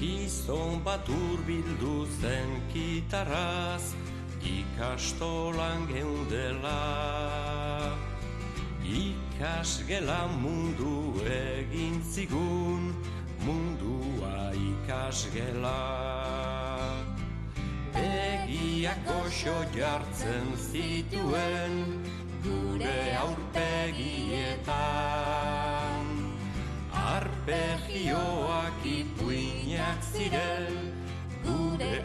Gizon bat urbildu zen kitarraz, ikastolan geundela. Ikasgela mundu egin zigun, mundua ikasgela. Begiak goxo jartzen zituen, gure aurpegietan. Arpegioak ipuinak ziren, gure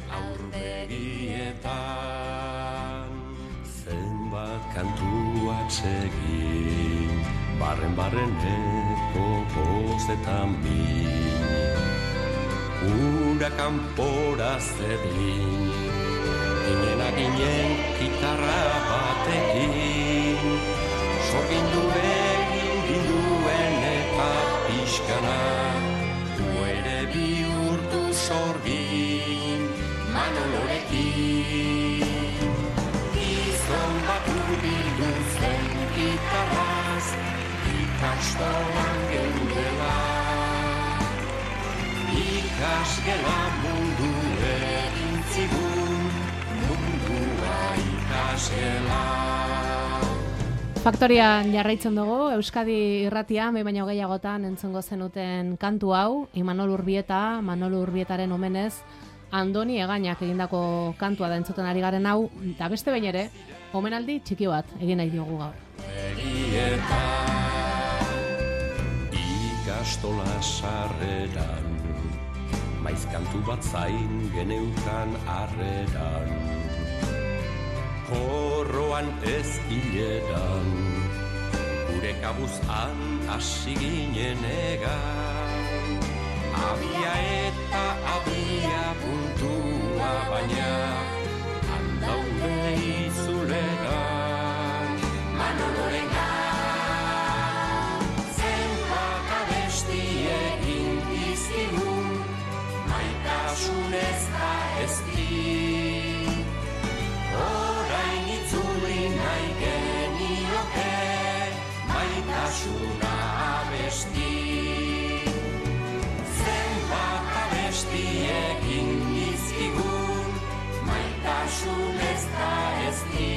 aurpegietan. Zenbat kantu atsegin, barren-barreneko bozetan bin. Ura kanpora zedin, ginen gitarra batekin. Sorgindu egin ginduen eta pixkana, du ere bihurtu sorgin, Manolorekin. Gizon bat urbildu zen gitarraz, ikastolan geundela. Ikasgela mundu egin zigun, mundua ikasgela. Faktorian jarraitzen dugu, Euskadi irratia, baino gehiagotan entzungo zenuten kantu hau, Imanol Urbieta, Manol Urbietaren omenez, Andoni Egainak egindako kantua da entzuten ari garen hau, eta beste behin ere, omenaldi txiki bat egin nahi diogu gaur. Ikastola sarreran, maiz kantu bat zain geneukan arreran. Horroan ezkileran, gure kabuzan hasi ginen egan. Abia eta abia puntua baina, handaude izuleran. Manolorengan, zenbat abesti egin dizkigun, maitasunez da ezti. Orain itzuli nahi genioke, maitasuna abesti. Zenbat abesti egin dizkigun, maitasunez da ezti.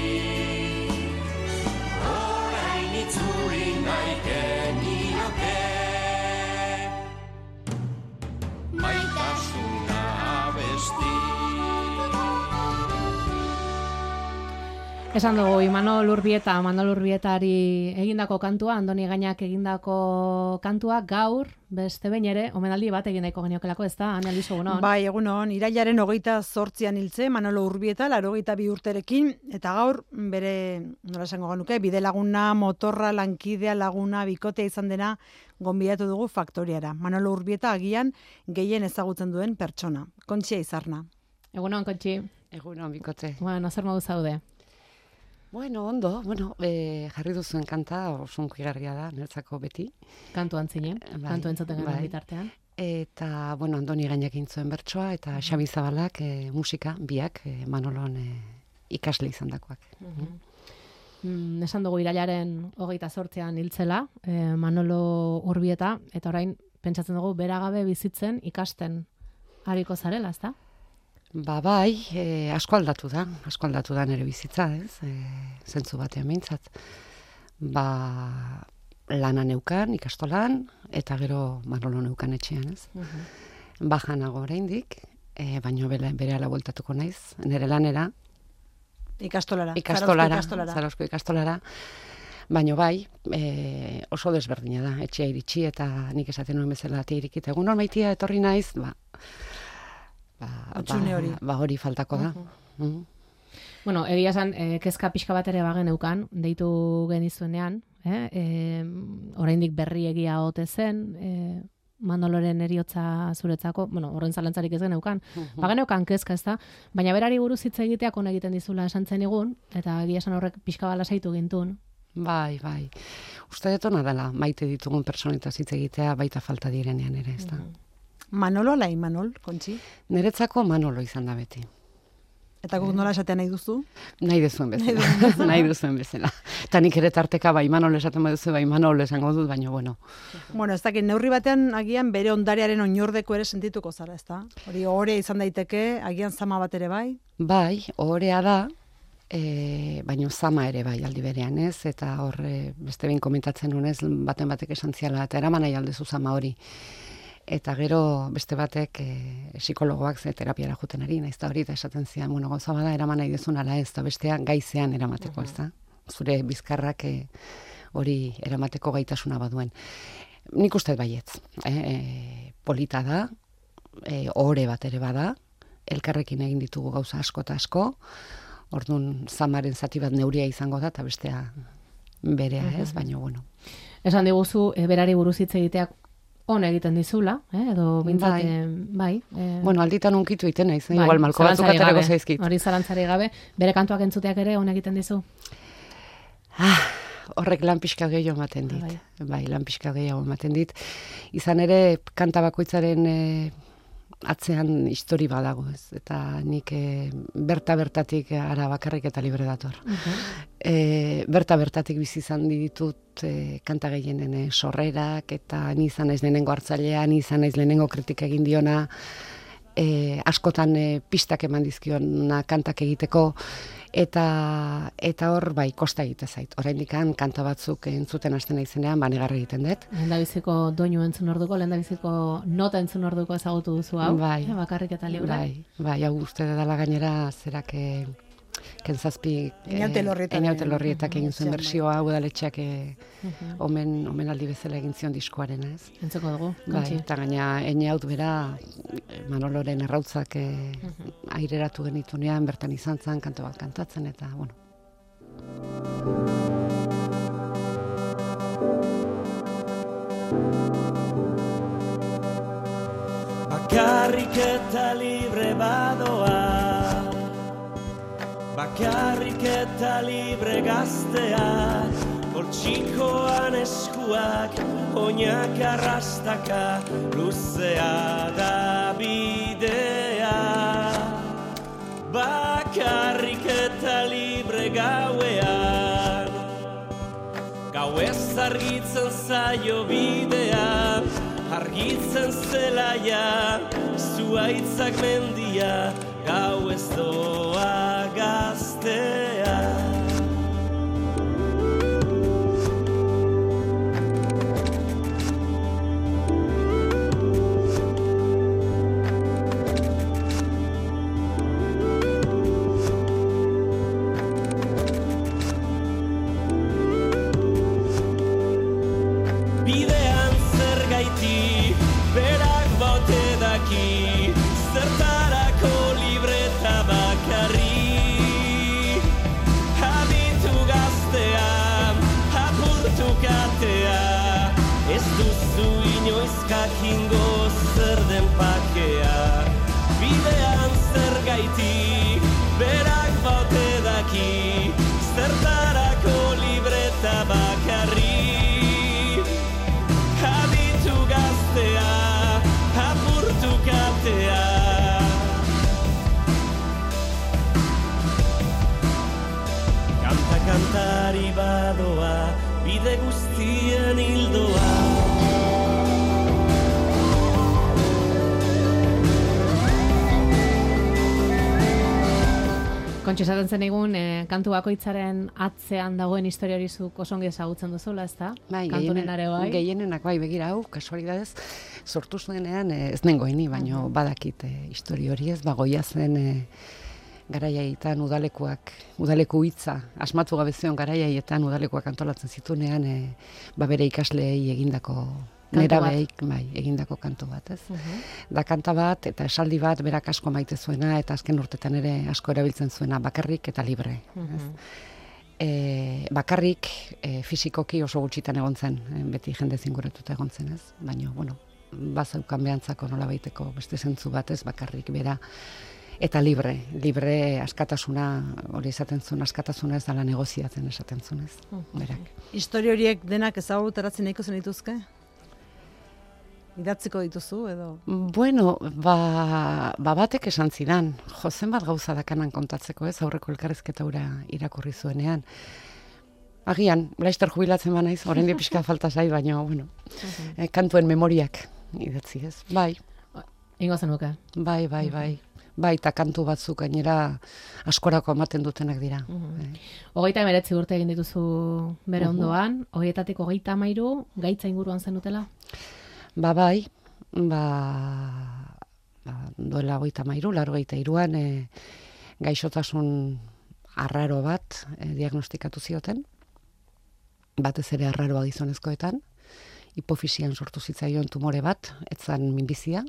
Orain itzuli nahi genioke, maitasuna abesti. Esan dugu, Imanol Urbieta, Manol Urbietari egindako kantua, Andoni Egainak egindako kantua, gaur, beste behin ere, omenaldi bat egin nahiko geniokelako, ez da, Ane Aliso, egunon? Bai, egunon, irailaren 28an hiltze, Manolo Urbieta, 82 urterekin, eta gaur, bere, nola esango genuke, bide laguna, motorra, lankidea, laguna, bikotea izan dena, gonbidatu dugu faktoriara. Manolo Urbieta agian gehien ezagutzen duen pertsona. Kontxia Izarna. Egunon, Kontxi. Egunon, bikote. Bueno, zer modu zaude? Bueno, ondo, jarri duzuen kanta oso hunkigarria da, niretzako beti. Kantu antzinen, kantu entzuten genuen bitartean. Eta, Andoni Egainak egin zuen bertsoa, eta Xabi Zabalak musika, biak, Manolon ikasle izandakoak. Esan dugu irailaren 28an hiltzela, Manolo Urbieta, eta orain pentsatzen dugu beragabe bizitzen ikasten hariko zarela, ezta? Bai, asko aldatu da nire bizitza, ez? Zentzu batean behintzat. Lana neukan, ikastolan, eta gero Manolo neukan etxean, ez? Bajanago oraindik, baino berehala bueltatuko naiz, nire lanera. Ikastolara. Zarauzko ikastolara. Baino bai, oso desberdina da, etxea iritsi, eta nik esaten nuen bezala atea irikita. Egun hor maitia etorri naiz, hori faltako da. Bueno, egia esan, kezka pixka bat ere bagen eukan, deitu genizuenean, oraindik berri egia ote zen, Manoloren eriotza zuretzako, horren zalantzarik ez geneukan, bageneukan kezka ez da, baina berari buruz hitz egiteak on egiten dizula esan zen egun, eta egia esan horrek pixka bala saitu gintun. Bai. Uste dut ona dela, maite ditugun personetaz hitz egitea baita falta direnean ere, ez da. Manolo ala Imanol, Kontxi? Niretzako Manolo izan da beti. Eta guk nola esatea nahi duzu? Nahi duzuen bezala. Nahi duzuen bezala. Eta nik ere tarteka Imanol esaten baduzu, Imanol esango dut, baina bueno. Bueno, ez dakit, neurri batean agian bere ondarearen oinordeko ere sentituko zara, ezta? Hori ohorea izan daiteke, agian zama bat ere bai? Bai, ohorea da, baina zama ere bai aldi berean, ez? Eta hor, beste behin komentatzen nunez, baten batek esan ziala, eta eraman nahi aldezu zama hori. Eta gero beste batek psikologoak terapiara juten ari, naiz da hori, eta esaten zian, bueno, gauza bada eraman nahi dezun ala ez, eta bestean gaizean eramateko, ez da? Zure bizkarrak hori eramateko gaitasuna baduen. Nik uste baietz, polita da, ohore bat ere bada, elkarrekin egin ditugu gauza asko eta asko, orduan zamaren zati bat neuria izango da, eta bestea berea ez, baina bueno. Esan diguzu, berari buruz hitz egiteak on egiten dizula, edo bintzat, bai. Bueno, alditan unkitu iten naiz, igual malko batzuk aterako zaizkit. Hori zalantzari gabe, bere kantuak entzuteak ere on egiten dizu? Horrek lan pixka gehiago ematen dit. Bai, lan pixka gehiago ematen dit. Izan ere, kanta bakoitzaren atzean histori badago, ez. Eta nik bertatik ara bakarrik eta libre dator. Bertatik bizi izan ditut kanta gehienen sorrerak, eta ni izan naiz lehenengo hartzailea, ni izan naiz lehenengo kritika egin diona, askotan pistak eman dizkiona kantak egiteko, eta hor bai kosta egite zait. Oraindik kanta batzuk entzuten hasten naizenean banegarri egiten dut. Lehendabiziko doinu entzun orduko, lehendabiziko nota entzun orduko ezagutu duzu hau, bakarrik eta libre. Bai, hau uste dela gainera zerak Kentzazpi Einaute Lorrietak egin zuen bersioa, udaletxeak omen aldi bezala egin zion diskoaren, ez? Entzeko dugu, bai, eta gaina Einaut bera Manoloren errautzak aireratu genitunean, bertan izan zen, kanto bat kantatzen, eta, bueno. Bakarrik eta libre badoa, bakarrik eta libre gaztea, poltsikoan eskuak, oinak arrastaka, luzea da bidea. Bakarrik eta libre gauean, gauez argitzen zaio bidea, argitzen zelaia, zuaitzak mendia, gau ez doa gaztea. Bidean zer gaiti, berak bote daki, zertarako libreta bakarri. Habitu gaztea, apurtu katea, ez duzu inoiz jakingo zer den pakea. Bidean zer gaiti, berak bote daki, zertarako libreta bakarri. Habitu gaztea, apurtu katea. Kantari badoa, bide guztien hildoa. Kontxo esaten zen egun, kantu bakoitzaren atzean dagoen historia hori zuk osongi ezagutzen duzula, ez da? Bai, Kantunenare bai. Gehienenak bai, begira hau, kasualidadez, sortu zuenean ez nengoeni, baino badakit historia hori ez, bagoia zen garaiaietan udaleku hitza, asmatu gabe zion garaiaietan udalekuak antolatzen zitunean, bere ikasleei egindako nerabeik egindako kantu bat, ez? Da kanta bat eta esaldi bat berak asko maite zuena eta azken urtetan ere asko erabiltzen zuena, bakarrik eta libre. Bakarrik fisikoki oso gutxitan egon zen, beti jende zinguratuta egon zen, ez? Baina, bueno, bazeukan behantzako nola baiteko beste zentzu bat, ez? Bakarrik bera. Eta libre askatasuna, hori esaten zuen, askatasuna ez dela negoziatzen esaten zuen, ez? Berak. Historia horiek denak ezagutaratzen nahiko zen dituzke? idatziko dituzu edo? Bueno, batek esan zidan, zenbat gauza dakanan kontatzeko, ez, aurreko elkarrizketa hura irakurri zuenean. Agian, laizter jubilatzen banaiz, oraindik pixka falta zai, baina, bueno, kantuen memoriak idatzi, ez, bai. Ingo zenuke. Bai. Bai, eta kantu batzuk gainera askorako ematen dutenak dira. 39 urte egin dituzu bere ondoan, 23 gaitza inguruan zenutela? Bai, duela 83an gaixotasun arraro bat diagnostikatu zioten, batez ere arraroa gizonezkoetan, hipofisian sortu zitzaion tumore bat, etzan minbizia,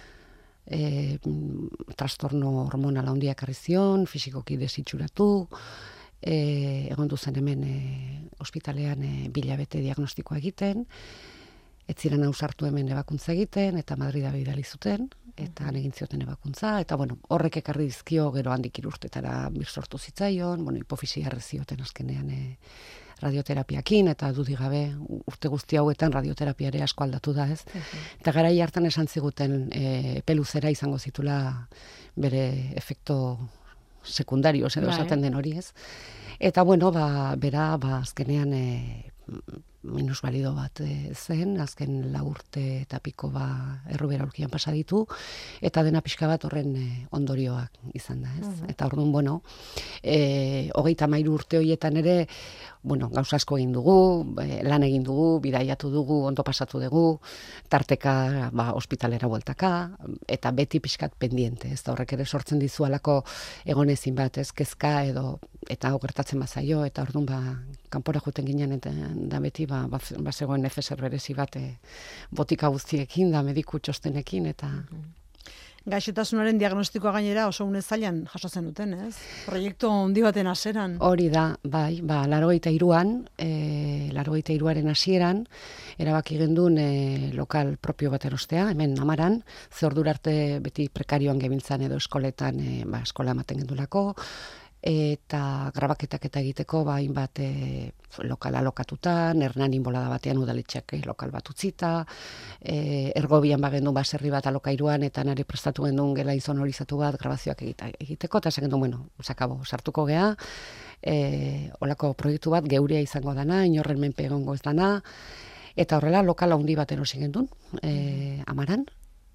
trastorno hormonal handiak ekarri zion, fisikoki desitxuratu, egon duzen hemen ospitalean bilabete diagnostikoa egiten, ez ziren ausartu hemen ebakuntza egiten, eta Madrida bidali zuten, eta han egin zioten ebakuntza, eta bueno, horrek ekarri dizkio gero handik irurtetara sortu zitzaion, hipofisia erre zioten azkenean radioterapiakin, eta dudik gabe urte guzti hauetan radioterapia ere asko aldatu da, ez? Eta garai hartan esan ziguten peluzera izango zitula bere efekto sekundario, edo esaten den hori, ez? Eta bueno, bera azkenean minusbalido bat zen, azken 4 urte eta piko errubera aurkian pasa ditu, eta dena pixka bat horren ondorioak izan da, ez? Eta orduan, bueno, 33 urte horietan ere, bueno, gauza asko egin dugu, lan egin dugu, bidaiatu dugu, ondo pasatu dugu, tarteka ospitalera bueltaka, eta beti pixkat pendiente, ez da horrek ere sortzen dizu alako egonezin bat, ez, kezka edo, eta gertatzen bazaio, eta orduan kanpora joeten ginen, eta da beti zegoen nefeser berezi bat botika guztiekin, da mediku txostenekin, eta... Gaixotasunaren diagnostikoa gainera oso une zailan jaso zen duten, ez? Proiektu handi baten hasieran. Hori da, bai, 83an, 83aren hasieran, erabaki gendun lokal propio bat erostea, hemen Amaran, ze ordura arte beti prekarioan gebiltzan edo eskoletan, eskola ematen gendulako, eta grabaketak eta egiteko hainbat lokala lokatutan, Hernanin bolada batean udaletxeak lokal bat utzita, Ergobian bagendu baserri bat alokairuan, eta nari prestatu gendun gela insonorizatu bat grabazioak egiteko, eta esan gendun, bueno, sakabo, sartuko gea, olako proiektu bat geurea izango dana, inorren menpe egongo ez dana, eta horrela lokala handi bat erosi gendun, Amaran,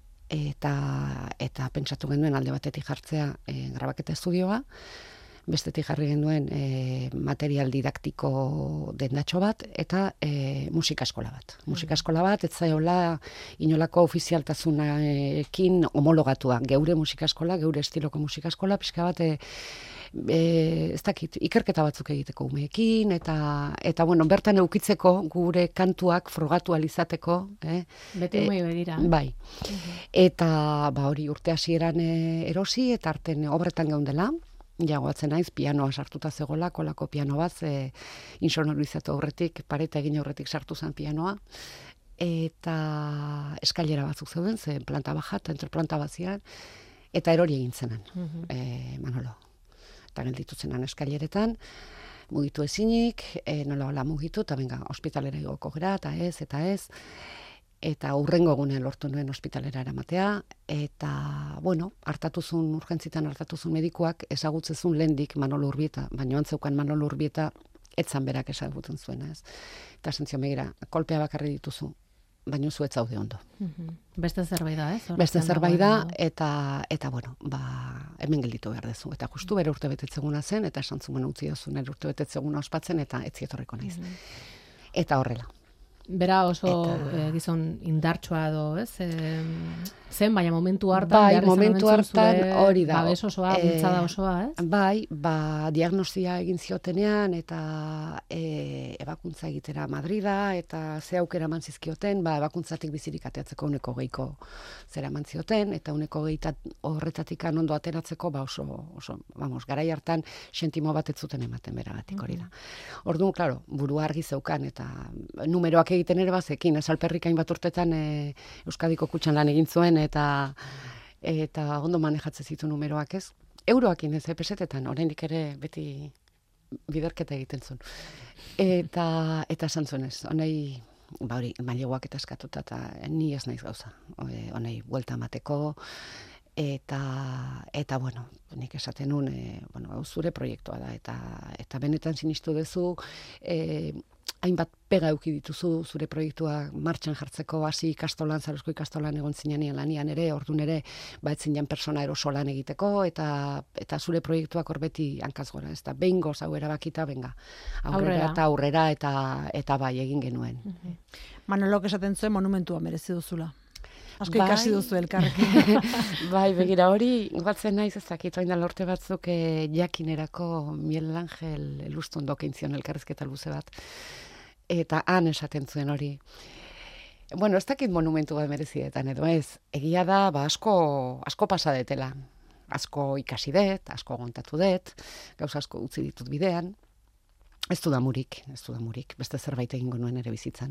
eta pentsatu genduen alde batetik jartzea grabaketa estudioa, bestetik jarri genduen material didaktiko dendatxo bat, eta musika eskola bat. Musika eskola bat, ez zaiola inolako ofizialtasunarekin homologatua. Geure musika eskola, geure estiloko musika eskola, pixka bat, ez dakit, ikerketa batzuk egiteko umeekin, eta bueno, bertan eukitzeko gure kantuak frogatu alizateko. Beti umei begira. Bai. Eta hori urte hasieran erosi, eta arten obretan geundela, jagoatzen naiz, pianoa sartuta zegoela, kolako piano bat, insonorizatu aurretik, pareta egin aurretik sartu zen pianoa, eta eskailera batzuk zeuden, ze planta baja, eta entre planta bazian, eta erori egin zenan, Manolo. Eta gelditu zenan eskaileretan, mugitu ezinik, nola mugitu, eta benga, ospitalera igoko gera, eta ez, eta hurrengo egunean lortu nuen ospitalera eramatea, eta, bueno, urgentzitan hartatuzun medikuak ezagutzezun lehendik Manolo Urbieta, baina antzeukan Manolo Urbieta etzan berak ezaguten zuena, ez. Eta sentzio begira, kolpea bakarri dituzu, baina zu ez zaude ondo. Beste zerbait da, ez? Beste zerbait da, eta bueno, hemen gelditu behar dezu. Eta justu bere urte betetzeguna zen, eta esan zuen utzi dozun urte betetzeguna ospatzen, eta ez zietorreko naiz. Eta horrela. Bera oso gizon indartsua edo, ez? Zen, baina momentu hartan, momentu hartan hori da. Babes osoa, bultzada osoa, ez? Bai, diagnosia egin ziotenean, eta ebakuntza egitera Madrida, eta ze aukera eman zizkioten, ebakuntzatik bizirik ateatzeko 20 zera eman zioten, eta 20 horretatik ondo ateratzeko, oso, garai hartan, sentimo bat ez zuten ematen beragatik hori da. Orduan, klaro, burua argi zeukan, eta numeroak egiten ere bazekin, Alperrikain bat urtetan Euskadiko Kutxan lan egin zuen, eta ondo manejatzen zitu numeroak, ez? Euroakin ez, pesetetan, oraindik ere beti biderketa egiten zuen. Eta esan zuen ez, honei ba hori, maileguak eta eskatuta, eta ni ez naiz gauza, honei buelta emateko, eta bueno, nik esaten nun, hau zure proiektua da, eta benetan sinistu duzu, hainbat pega eduki dituzu zure proiektua martxan jartzeko, hasi ikastolan, Zarozko ikastolan egon zinean lanian ere, ordun ere, ez zinen persona eroso lan egiteko, eta zure proiektuak hor beti hankaz gora, ez da, behingoz hau erabakita, benga, aurrera, eta bai egin genuen. Manolok esaten zuen monumentua merezi duzula. Asko ikasi duzu elkarrekin. Bai, begira hori, goatzen naiz ez dakit, oain dela urte batzuk jakinerako Miguel Angel Elustundok egin zion elkarrizketa luze bat, eta han esaten zuen hori. Bueno, ez dakit monumentu bat merezietan edo ez, egia da, asko pasadetela, asko ikasi dut, asko gontatu dut, gauza asko utzi ditut bidean, ez du damurik, beste zerbait egingo nuen ere bizitzan.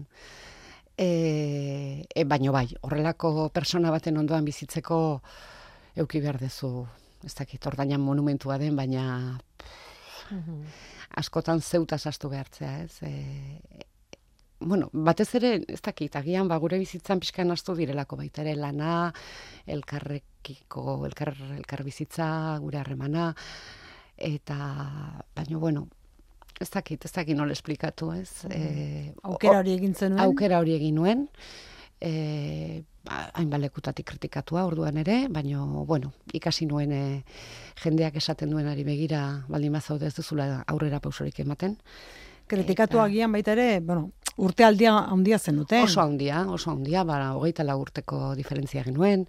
Baino bai, horrelako persona baten ondoan bizitzeko euki behar dezu, ez dakit, ordainan monumentua den, baina askotan zeutaz astu behartzea, ez? Bueno, batez ere, ez dakit, agian gure bizitzan pixkan astu direlako baita ere, lana, elkar bizitza, gure harremana, eta, baina, bueno, ez dakit nola esplikatu, ez? Aukera hori egin zenuen? Aukera hori egin nuen, hainbat lekutatik kritikatua orduan ere, baina, bueno, ikasi nuen jendeak esaten duenari begira, baldin bazaude ez duzula aurrera pausorik ematen. Kritikatu agian baita ere, bueno, urte handia zenuten. Oso handia, 24 urteko diferentzia genuen,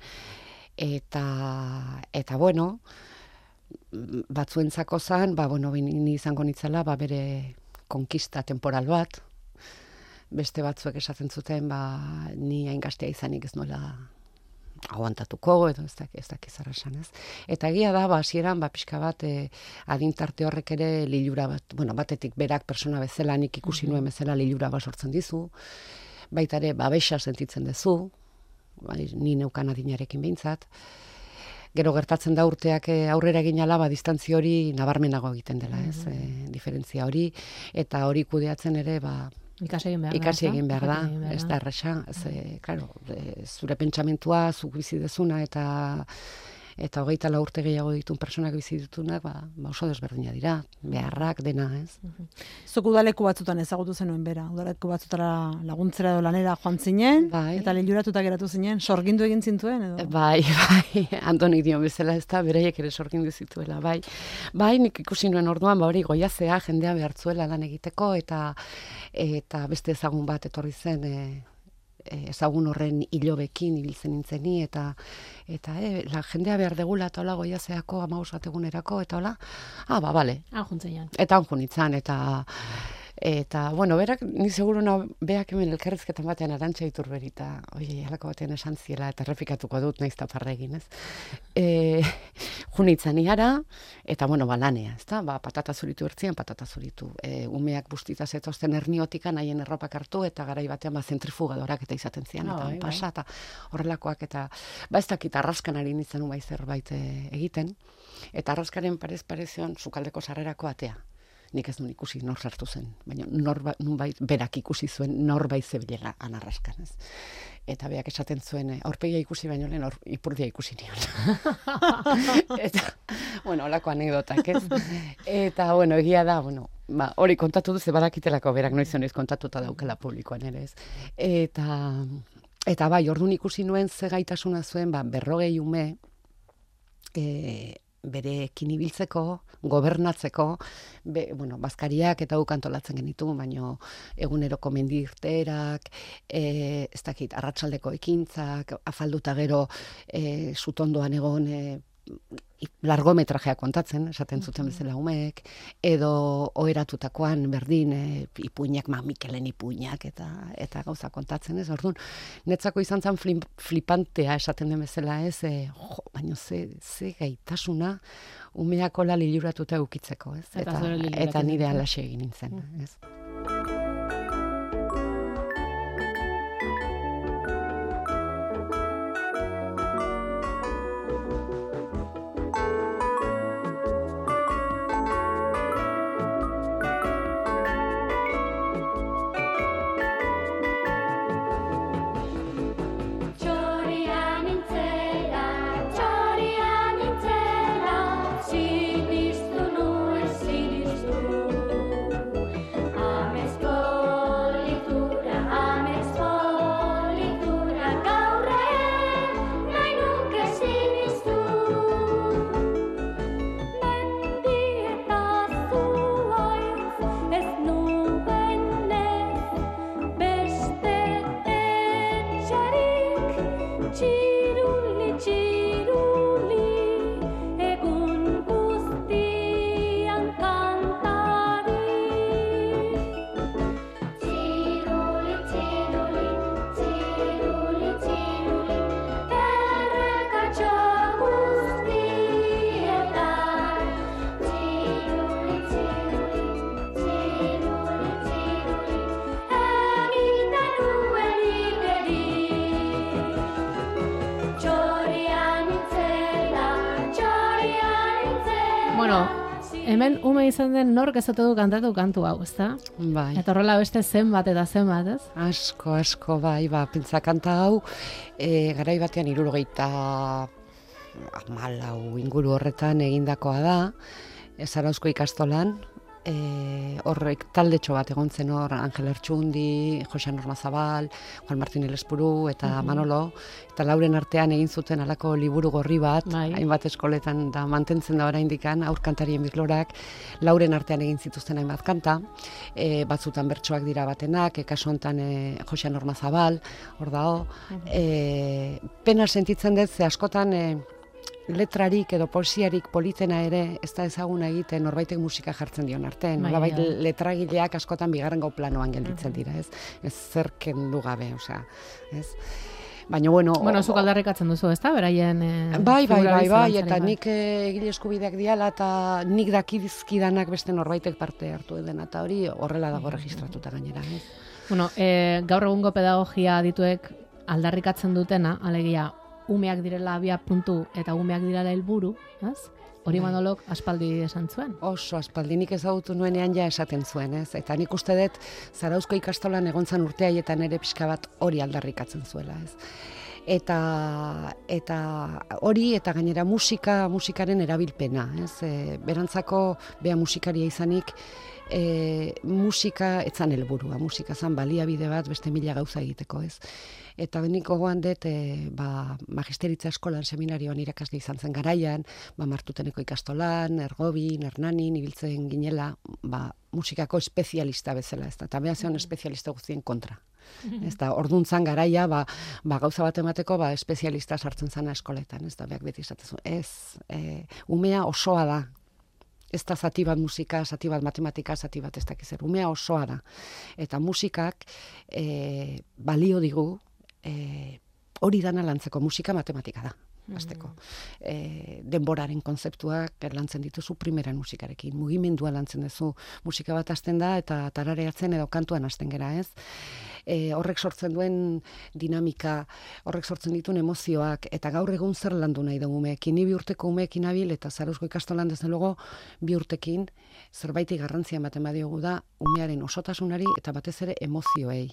eta bueno, batzuentzako zan, ni izango nitzela, bere konkista temporal bat, beste batzuek esaten zuten, ni hain gaztea izanik ez nuela aguantatuko, edo ez dakiz arrasan, ez. Eta egia da, hasieran pixka bat, adintarte horrek ere lilura bat, batetik berak persona bezala, nik ikusi nuen bezala lilura bat sortzen dizu, baita ere, babesa sentitzen dezu, ni neukan adinarekin behintzat, gero gertatzen da urteak aurrera egin ala, distantzia hori nabarmenago egiten dela, ez, diferentzia hori, eta hori kudeatzen ere, ikasi egin behar da, ez da erresa, claro, zure pentsamentua, zuk bizi dezuna, eta 24 urte gehiago ditun personak bizi ditunak, oso desberdina dira, beharrak dena, ez. Zuk udaleku batzutan ezagutu zenuen bera, udaleku batzutara laguntzera edo lanera joan zinen, eta liluratuta geratu zinen, sorgindu egin zintuen, edo? Bai, Antoni dion bezala ez da, beraiek ere sorgindu zituela, bai. Bai, nik ikusi nuen orduan, hori goiazea, jendea behartzuela lan egiteko, eta beste ezagun bat etorri zen, ezagun horren hilobekin ibiltzen nintzeni, eta la jendea behar degula, eta hola goiazeako 15 bat egunerako, eta hola, bale. Eta han junitzan, eta, bueno, berak, ni seguruna, beak hemen elkarrizketan batean Arantxa Iturberita, halako batean esan ziela, eta errepikatuko dut, naiz taparra egin, ez? Junitzan iara, eta, bueno, lanea, ez da? Patata zuritu ertzian, patata zuritu. Umeak bustita zetozten erniotikan, haien erropak hartu, eta garai batean, zentrifugadorak eta izaten zian, eta pasa, eta horrelakoak, eta, ez dakit, arraskan ari nintzen bai zerbait egiten, eta arraskaren parezion, sukaldeko sarrerako atea. Nik ez duen ikusi nor sartu zen, baina nunbait berak ikusi zuen norbait zebilela anarraskan, ez. Eta beak esaten zuen, aurpegia ikusi baino lehen ipurdia ikusi nion. Eta, bueno, holako anekdotak, ez. Eta, bueno, egia da, hori kontatu duze badakitelako berak noiz kontatuta daukela publikoan ere, ez. Eta bai, orduan ikusi nuen ze gaitasuna zuen, 40 ume, berekin ibiltzeko, gobernatzeko, bazkariak eta guk antolatzen genitu, baino eguneroko mendirterak, ez dakit, arratsaldeko ekintzak, afalduta gero sutondoan egon largometrajea kontatzen, esaten zuten bezala umeek, edo oheratutakoan berdin ipuinak, Mikelen ipuinak eta gauza kontatzen, ez? Orduan, netzako izan zen flipantea esaten den bezala, ez? Baina ze gaitasuna umeak hola liluratuta ukitzeko, ez? Eta nire alaxe egin nintzen, ez? txiruli, txiruli, egun guztian kantari. Txiruli, txiruli, txiruli, txiruli, errekatxo guztietan. Txiruli, txiruli, txiruli, txiruli, egiten nuen iberi. Txorian itzela, txorian itzela. Bueno, hemen ume izan den nork ez ote du kantatu kantu hau, ezta? Bai. Eta horrela beste zenbat eta zenbat, ez? Asko, bai, pentsa kanta hau, garai batean 74 inguru horretan egindakoa da, Zarauzko ikastolan, horrek taldetxo bat egon zen hor, Angel Ertxundi, Jose Normazabal, Juan Martín Elespuru eta Manolo, eta lauren artean egin zuten halako liburu gorri bat, Bai. hainbat eskoletan da mantentzen da oraindikan, aurkantarien birlorak, lauren artean egin zituzten hainbat kanta, batzutan bertsoak dira batenak, kasu honetan Jose Normazabal, hor dago, pena sentitzen dut, ze askotan letrarik edo poesiarik politena ere ez da ezaguna egiten norbaitek musika jartzen dion arte. Bai, Nolabait bai. letragileak askotan bigarrengo planoan gelditzen dira, ez? Ez zer kendu gabe, osea, ez? Baina bueno, Zuk aldarrikatzen duzu, ezta? Beraien bai, figurari eta zalantzarik, nik egile eskubideak diala eta nik dakizkidanak beste norbaitek parte hartu dena eta hori horrela dago registratuta gainera, ez? Bueno, gaur egungo pedagogia dituek aldarrikatzen dutena, alegia, umeak direla abia puntu eta umeak direla helburu, ez? Hori Manolok aspaldi esan zuen. Oso aspaldi, nik ezagutu nuenean ja esaten zuen, ez? Eta nik uste dut Zarauzko ikastolan egontzan urte haietan ere pixka bat hori aldarrikatzen zuela, ez? Eta hori eta gainera musikaren erabilpena, ez? Berantzako bea musikaria izanik, musika etzan helburua, musika zan baliabide bat beste mila gauza egiteko, ez? Eta nik gogoan dut, magisteritza eskolan seminarioan irakasle izan zen garaian, Martuteneko ikastolan, Ergobin, Hernanin, ibiltzen ginela, musikako espezialista bezala, ez da, eta beha zeon espezialista guztien kontra. Ez da, orduntzan garaia, gauza bat emateko, espezialista sartzen zana eskoletan, ez da, beak beti izatezu. Ez, umea osoa da. Ez da zati bat musika, zati bat matematika, zati bat ez dakizer. Umea osoa da. Eta musikak balio digu, hori dana lantzeko, musika matematika da. Azteko. Denboraren konzeptuak lantzen dituzu primeran musikarekin. Mugimendua lantzen duzu. Musika bat hasten da eta tarareatzen edo kantuan hasten gera, ez? Horrek sortzen duen dinamika, horrek sortzen dituen emozioak, eta gaur egun zer landu nahi dugu umeekin. Ni 2 urteko umeekin nabil, eta Zarauzko ikastolan desde luego 2 urtekin zerbaitik garrantzia ematen badiogu da umearen osotasunari eta batez ere emozioei.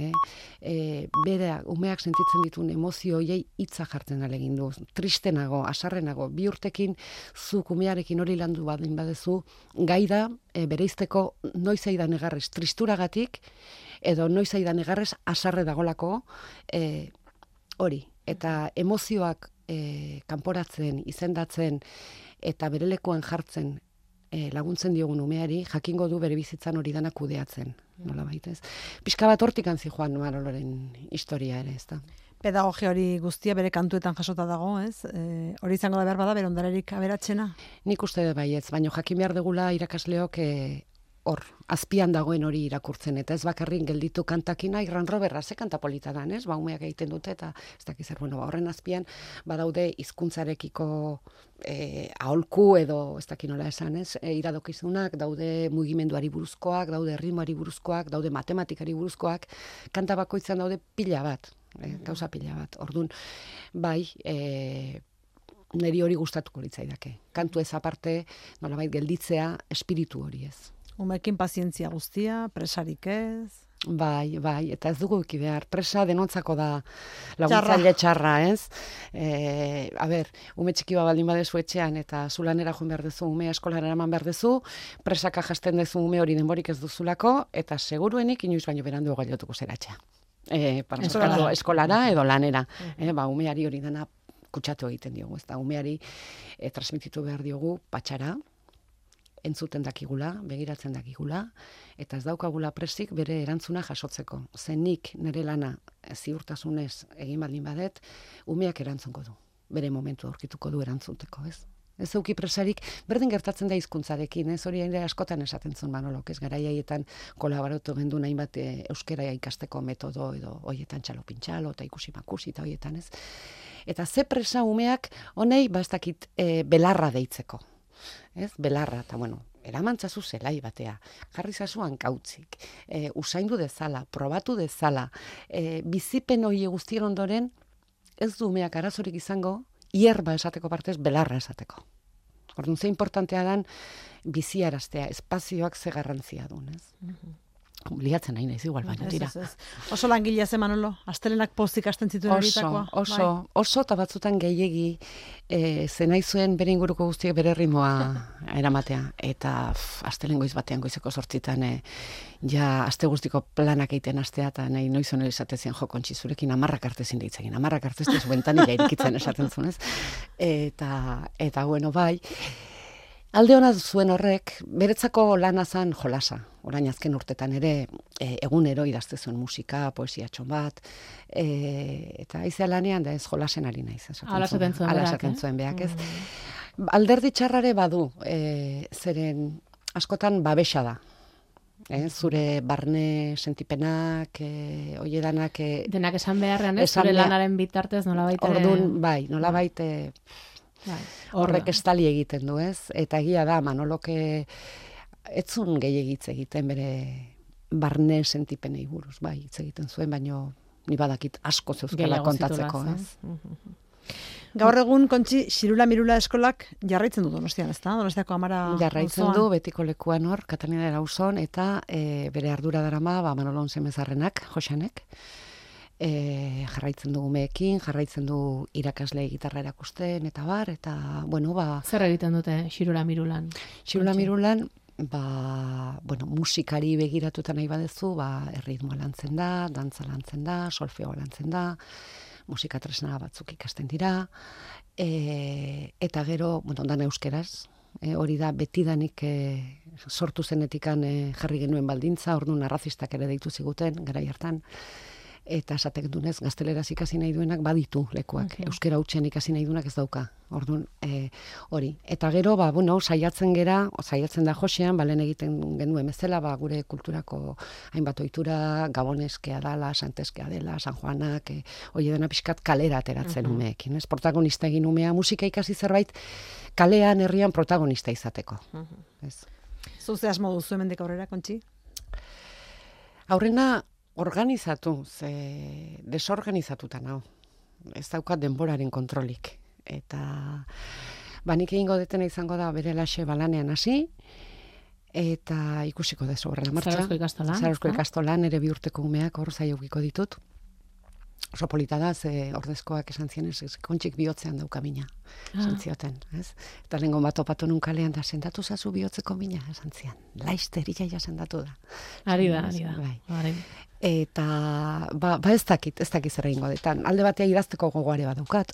Bera, umeak sentitzen dituen emozioiei hitza jartzen alegin du. Tristenago, asarrenago, 2 urtekin zuk umearekin hori landu badin badezu, gai da bereizteko noiz aidan egarrez tristuragatik edo noiz aidan egarrez asarre dagolako hori. Eta emozioak kanporatzen, izendatzen eta bere lekuan jartzen laguntzen diogun umeari, jakingo du bere bizitzan hori dana kudeatzen, nola baitez. Pixka bat hortik antzi joan Manoloren historia ere, ez da. Pedagogia hori guztia bere kantuetan jasota dago, ez? Hori izango da behar bada, bere ondararik aberatsena? Nik uste dut baietz, baina jakin behar degula irakasleok hor, azpian dagoen hori irakurtzen, eta ez bakarrik gelditu kantakina, Irran Roberra, ze kanta polita dan, ez? Umeak egiten dute, eta ez dakizer, horren azpian, badaude hizkuntzarekiko aholku edo, ez dakinola esan, ez? Iradokizunak, daude mugimenduari buruzkoak, daude ritmoari buruzkoak, daude matematikari buruzkoak, kanta bakoitzan daude pila bat, gauza pila bat. Orduan, bai, niri hori gustatuko litzaidake. Kantu ez aparte, nolabait gelditzea, espiritu hori ez. Umekin pazientzia guztia, presarik ez? Bai, eta ez dugu eki behar. Presa denontzako da laguntzaile txarra, ez? Ume txiki baldin badezu etxean eta zulanera joan behar dezu, umea eskolara eraman behar dezu, presaka jasten dezu ume hori denborik ez duzulako, eta seguruenik inoiz baino berandu gailatuko zeratxea. Eskolara edo lanera. Umeari hori dena kutsatu egiten diogu, ez da, umeari transmititu behar diogu patxara, entzuten dakigula, begiratzen dakigula, eta ez daukagula presik bere erantzuna jasotzeko. Nik nire lana ziurtasunez egin baldin badet, umeak erantzungo du. Bere momentu aurkituko du erantzuteko, ez? Ez euki presarik, berdin gertatzen da hizkuntzarekin, ez hori ere askotan esaten zuen Manolok, ez garaiaietan kolaboratu gendu hainbat euskera ikasteko metodo edo hoietan txalo-pintxalo eta ikusi-makusi eta hoietan, ez? Eta ze presa umeak honei ez dakit belarra deitzeko, ez? Belarra, eta bueno, eramantzazu zelai batea, jarri zazuan kautzik, usaindu dezala, probatu dezala, bizipen hori guztien ondoren, ez du umeak arazorik izango, hierba esateko partez, belarra esateko. Orduan, ze importantea dan, biziaraztea, espazioak ze garrantzia duen, ez? Liatzen nahi naiz igual, baina tira. Ez. Oso langilea ze Manolo, astelenak pozik hasten zituen horitakoa. Oso, eta batzutan gehiegi, ze nahi zuen bere inguruko guztiek bere ritmoa eramatea. Eta astelen goiz batean, goizeko 8:00, ja aste guztiko planak egiten astea, eta nahi noiz honera esatezen jo Kontxi zurekin 10 arte ezin ditzegin, 10 arte ez zuentan nire irikitzen esaten zuen, ez? Eta bueno, bai, alde hona zuen horrek, beretzako lana zan jolasa. Orain azken urtetan ere, egunero idazte zuen musika, poesiatxon bat, eta aizea lanean da ez jolasen ari naiz. Hala esaten zuen berak, ez? Alderdi txarrare badu, zeren askotan babesa da. Zure barne sentipenak, oiedanak... Denak esan beharrean, ez? Zure lanaren bitartez nolabait... Orduan, bai, nolabait... Horrek estali egiten du, ez? Eta egia da, Manoloke etzun gehiagitz egiten bere barne sentipenei buruz, bai, hitz egiten zuen, baino ni badakit asko zeuzkela kontatzeko, ez? Gaur egun, Kontxi, Xirula Mirula eskolak jarraitzen du Donostian, ezta? Donostiako Amara jarraitzen du, betiko lekuan hor, Katalina Erauzon, eta bere ardura darama, Manolon Semezarrenak, Joxanek, jarraitzen du umeekin, jarraitzen du irakasle gitarra erakusten, eta bar, eta, bueno, Zer egiten dute Xirula Mirulan? Xirula Mirulan, musikari begiratuta nahi badezu, erritmoa lantzen da, dantza lantzen da, solfeoa lantzen da, musika tresna batzuk ikasten dira, eta gero, ondan euskeraz, hori da betidanik sortu zenetikan jarri genuen baldintza, orduan arrazistak ere deitu ziguten, garai hartan, eta esatek dunez, gazteleraz ikasi nahi duenak baditu lekuak. Euskera hutsen ikasi nahi duenak ez dauka. Orduan, hori. Eta gero, saiatzen da Josean, balen egiten genuen bezala, gure kulturako hainbat ohitura, gaboneskea dala, santeskea dela, San Juanak, hori dena pixkat kalera ateratzen umeekin. Ez? Protagonista egin umea, musika ikasi zerbait, kalean, herrian protagonista izateko. Ez. Zuze asmo duzu hemendik aurrera, Kontxi? Aurrena, organizatu, desorganizatuta nao. Ez daukat denboraren kontrolik. Eta nik egingo detena izango da bere laxe balanean hasi, eta ikusiko dezu horrela martxa. Zarauzko ikastolan, ere 2 urteko umeak hor zaiokiko ditut. Oso polita da, ordezkoak esan zienez, Kontxik bihotzean dauka mina, esan zioten, ez? Eta lehenko bat topatu nun kalean da, sendatu zazu bihotzeko mina, esan zian. Laizter, iaia sendatu da. Ari da. Eta, ez dakit zer egingo detan. Alde batea idazteko gogoare bat daukat.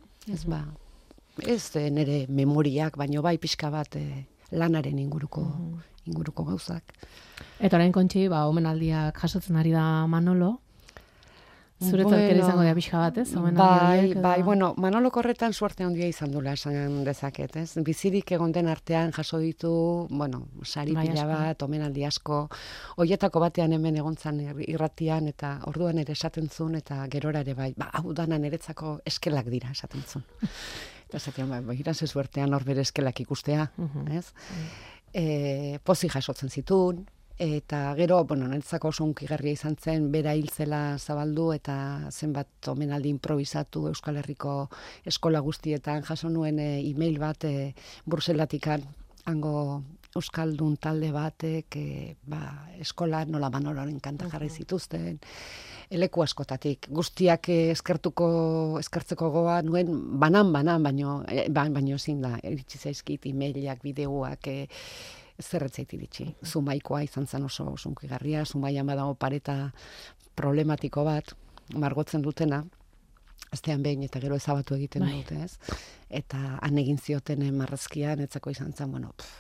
Ez nire memoriak, baino bai pixka bat lanaren inguruko gauzak. Eta orain Kontxi, omenaldiak jasotzen ari da Manolo, zuretzat ere izango da pixka bat, ez? Bai, Manolo korretan suerte handia izan dula esan dezaket, ez? Bizirik egon den artean jaso ditu, sari pila bat, omenaldi asko, hoietako batean hemen egontzan irratian, eta orduan ere esaten zuen, eta gerora ere bai, hau dana niretzako eskelak dira esaten zuen. Eta esaten, iranze suertean hor bere eskelak ikustea, ez? Pozik jasotzen zituen, eta gero, niretzako oso hunkigarria izan zen, bera hiltzela zabaldu eta zenbat omenaldi improvisatu Euskal Herriko eskola guztietan jaso nuen email bat Bruselatikan, hango euskaldun talde batek eskola nola Manoloren kanta jarri zituzten, leku askotatik. Guztiak eskertzeko goa nuen banan, baino ezin da, iritsi zaizkit emailak, bideoak, zerretzait iritsi. Zumaikoa izan zen oso hunkigarria, Zumaian badago pareta problematiko bat, margotzen dutena, astean behin eta gero ezabatu egiten dute, ez? Eta han egin zioten marrazkian, etzako izan zen,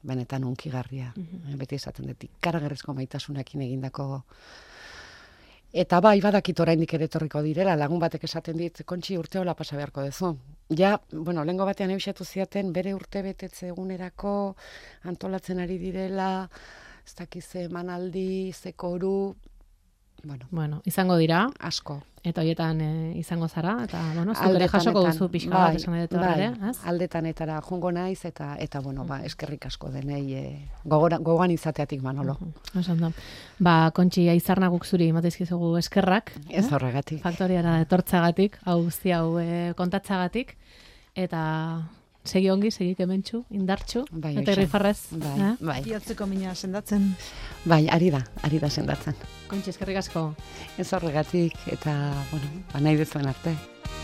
benetan unkigarria. Beti esaten dut, ikaragarrizko maitasunekin egindako. Eta bai, badakit oraindik ere etorriko direla, lagun batek esaten dit, Kontxi urte hola pasa beharko duzu. Ja, bueno, lehengo batean ebisatu ziaten, bere urte betetze egunerako antolatzen ari direla, ez dakiz ze emanaldi, ze koru, Bueno, izango dira, asko. eta horietan izango zara, eta, bueno, zuk ere jasoko duzu pixka bat esan edo ere, ez? Aldetanetara jungo naiz, eta bueno, eskerrik asko denei gogoan izateatik, Manolo. Oso ondo. Kontxi, Aizarna guk zuri emateizkizugu eskerrak. Ez horregatik. Faktoriara etortzagatik, hau guzti hau kontatzagatik, eta segi ongi, segi kementxu, indartxu, Bai, eta irrifarrez. Bai. Biotzeko mina sendatzen. Bai, ari da sendatzen. Kontxi, eskerrik asko. Ez horregatik, eta, bueno, nahi dezuen arte.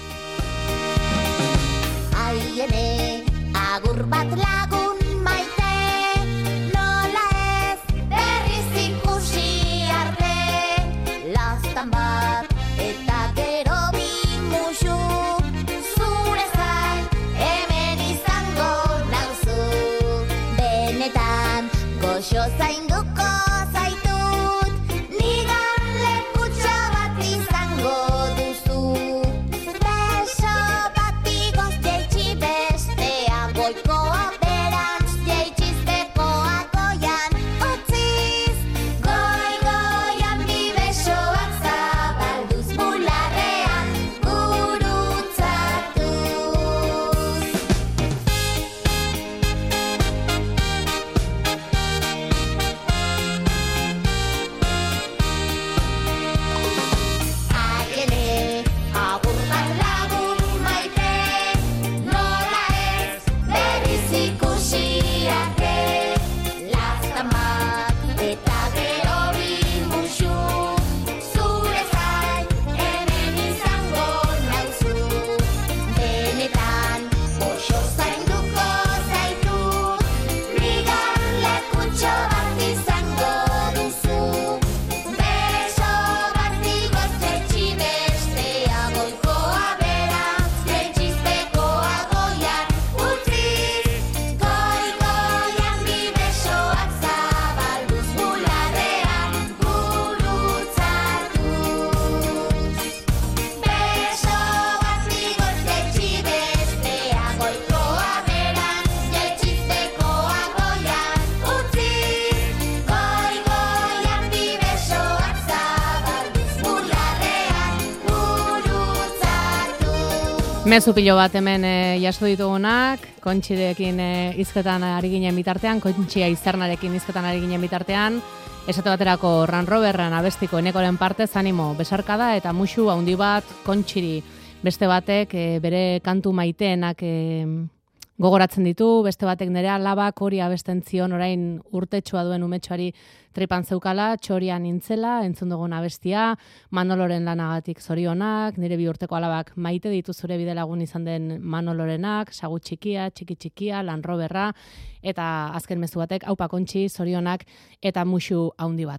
Aiene, agur bat lagun maite, nola ez berriz ikusi arte, lastan bat eta gero bi musu, zure zain hemen izango nauzu, benetan goxo zainduko zaitut, nigan lekutxo bat izango duzu, beso bat igoz jeitsi bestea goikoa berantz jeitsiz bekoa goian utziz, goian bi besoak zabalduz bularrean gurutzatuz. Aiene, agur bat lagun maite, nola ez berriz ikusi arte, lastan bat eta gero bi musu, zure zain hemen izango nauzu, benetan oso zainduko zaitut, nigan lekutxo bat izango duzu, beso bat igoz jeitsi bestea goikoa berantz jeitsiz bekoa goian utziz, goian bi besoak zabalduz bularrean gurutzatuz. Beso bat igoz jeitsi bestea goikoa berantz jeitsiz bekoa goian utziz, goian bi besoak zabalduz bularrean gurutzatuz. Mezu pilo bat hemen jaso ditugunak, Kontxirekin hizketan ari ginen bitartean, Kontxi Aizarnarekin hizketan ari ginen bitartean, esate baterako Ran Roberran abestiko Enekoren partez animo besarkada eta musu handi bat Kontxiri, beste batek bere kantu maiteenak gogoratzen ditu, beste batek nire alabak hori abesten zion orain urtetxoa duen umetxoari tripan zeukala, txorian nintzela, entzun dugun abestia, Manoloren lanagatik zorionak, nire bi urteko alabak maite ditu zure bidelagun izan den Manolorenak, Sagu txikia, txiki txikia, Lan Roberra, eta azken mezu batek, aupa Kontxi, zorionak, eta musu handi bat.